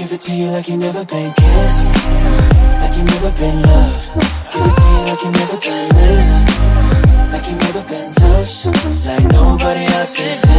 Give it to you like you never been kissed, like you never been loved. Give it to you like you never been this, like you never been touched, like nobody else is.